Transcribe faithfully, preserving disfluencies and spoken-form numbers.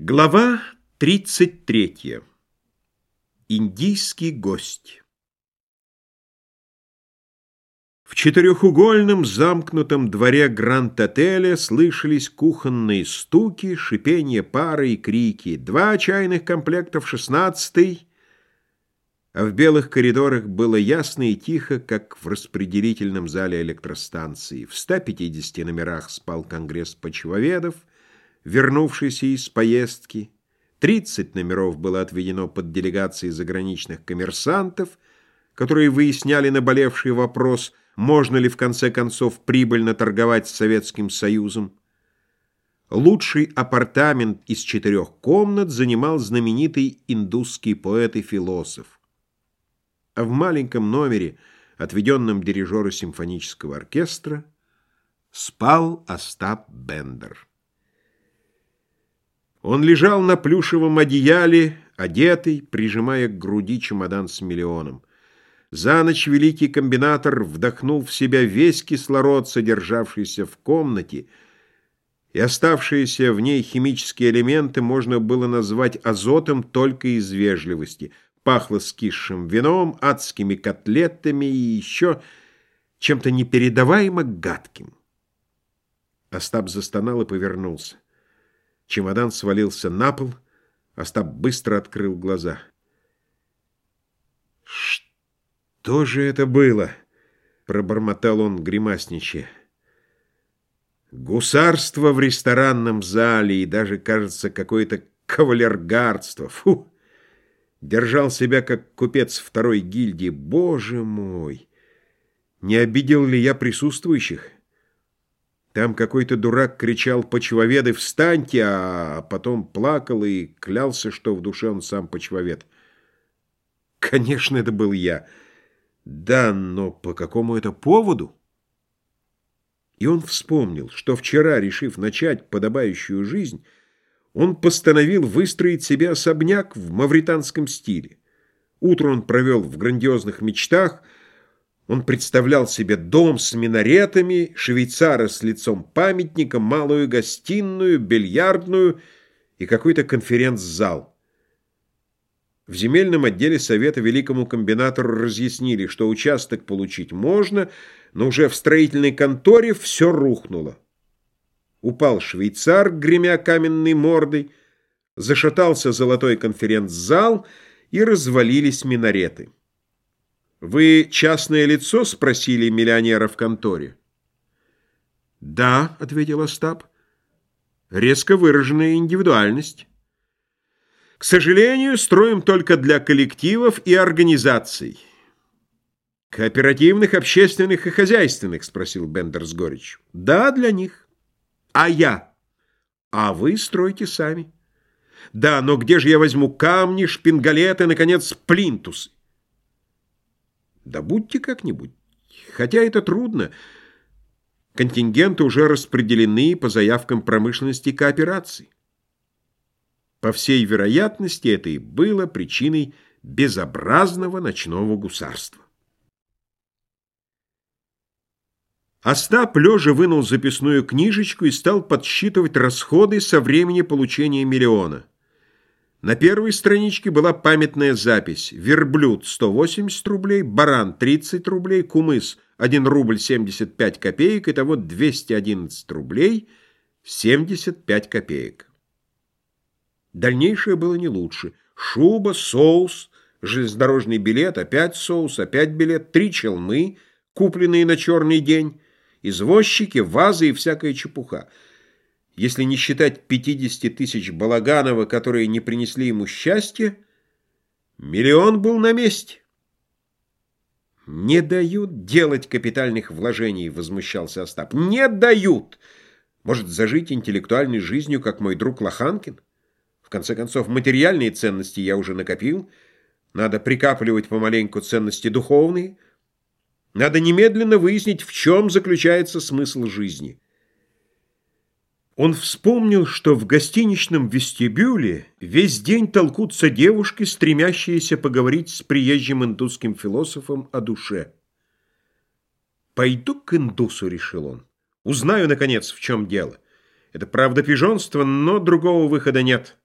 Глава тридцать третья. Индийский гость. В четырехугольном замкнутом дворе Гранд-отеля слышались кухонные стуки, шипение пара и крики. Два чайных комплекта в шестнадцатый, а в белых коридорах было ясно и тихо, как в распределительном зале электростанции. В ста пятидесяти номерах спал конгресс почвоведов, вернувшийся из поездки. тридцать номеров было отведено под делегации заграничных коммерсантов, которые выясняли наболевший вопрос, можно ли в конце концов прибыльно торговать с Советским Союзом. Лучший апартамент из четырех комнат занимал знаменитый индусский поэт и философ. А в маленьком номере, отведенном дирижеру симфонического оркестра, спал Остап Бендер. Он лежал на плюшевом одеяле, одетый, прижимая к груди чемодан с миллионом. За ночь великий комбинатор вдохнул в себя весь кислород, содержавшийся в комнате, и оставшиеся в ней химические элементы можно было назвать азотом только из вежливости. Пахло скисшим вином, адскими котлетами и еще чем-то непередаваемо гадким. Остап застонал и повернулся. Чемодан свалился на пол, Остап быстро открыл глаза. «Что же это было?» — пробормотал он, гримасничая. «Гусарство в ресторанном зале и даже, кажется, какое-то кавалергардство. Фу! Держал себя, как купец второй гильдии. Боже мой! Не обидел ли я присутствующих? Там какой-то дурак кричал: «Почвоведы, встаньте!», а потом плакал и клялся, что в душе он сам почвовед. Конечно, это был я. Да, но по какому это поводу? И он вспомнил, что вчера, решив начать подобающую жизнь, он постановил выстроить себе особняк в мавританском стиле. Утро он провел в грандиозных мечтах. Он представлял себе дом с минаретами, швейцара с лицом памятника, малую гостиную, бильярдную и какой-то конференц-зал. В земельном отделе совета великому комбинатору разъяснили, что участок получить можно, но уже в строительной конторе все рухнуло. Упал швейцар, гремя каменной мордой, зашатался золотой конференц-зал и развалились минареты. «Вы частное лицо?» — спросили миллионера в конторе. «Да», — ответил Остап, — «резко выраженная индивидуальность. К сожалению, строим только для коллективов и организаций». «Кооперативных, общественных и хозяйственных?» — спросил Бендер с горечью. «Да, для них. А я? А вы стройте сами». «Да, но где же я возьму камни, шпингалеты, наконец, плинтусы?» «Добудьте как-нибудь. Хотя это трудно. Контингенты уже распределены по заявкам промышленности и кооперации». По всей вероятности, это и было причиной безобразного ночного гусарства. Остап лежа вынул записную книжечку и стал подсчитывать расходы со времени получения миллиона. На первой страничке была памятная запись: верблюд — сто восемьдесят рублей, баран — тридцать рублей, кумыс — один рубль семьдесят пять копеек, итого двести одиннадцать рублей семьдесят пять копеек. Дальнейшее было не лучше. Шуба, соус, железнодорожный билет, опять соус, опять билет, три челмы, купленные на черный день, извозчики, вазы и всякая чепуха. Если не считать пятидесяти тысяч Балаганова, которые не принесли ему счастья, миллион был на месте. «Не дают делать капитальных вложений», — возмущался Остап. «Не дают! Может, зажить интеллектуальной жизнью, как мой друг Лоханкин? В конце концов, материальные ценности я уже накопил. Надо прикапливать помаленьку ценности духовные. Надо немедленно выяснить, в чем заключается смысл жизни». Он вспомнил, что в гостиничном вестибюле весь день толкутся девушки, стремящиеся поговорить с приезжим индусским философом о душе. «Пойду к индусу», — решил он. «Узнаю, наконец, в чем дело. Это правда пижонство, но другого выхода нет».